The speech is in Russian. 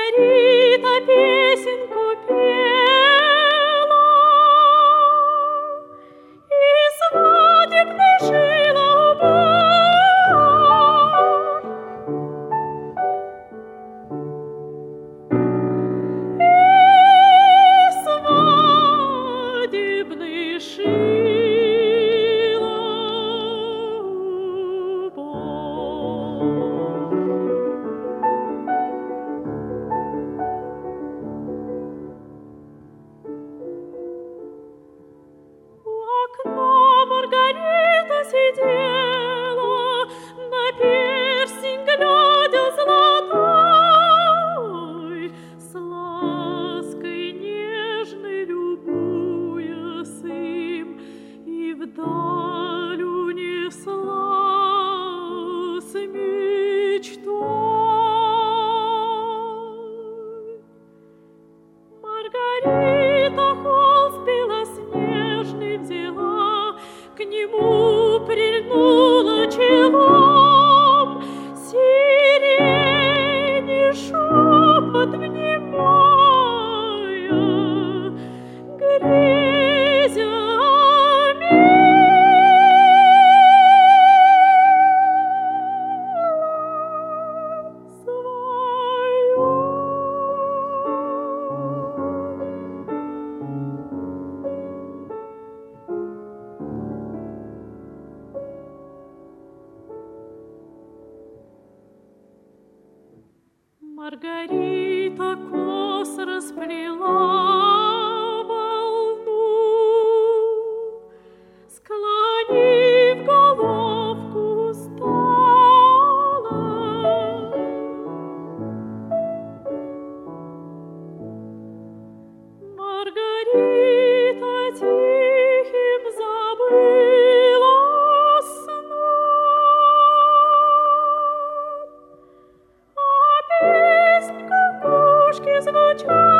Маргарита песенку пела и свадебный шила убор. И свадебный шила убор. Маргарита сидела, на перстень глядя золотой, с лаской нежной любуясь им, и вдаль унеслась мечтой. Маргарита холст белоснежный взяла, к нему прильнула челом, сирени шепот внимая, грезя о милом своем. Маргарита кос расплела волну, склонив головку, стала. Маргарита тихим забыла сном, песнь кукушки звучала.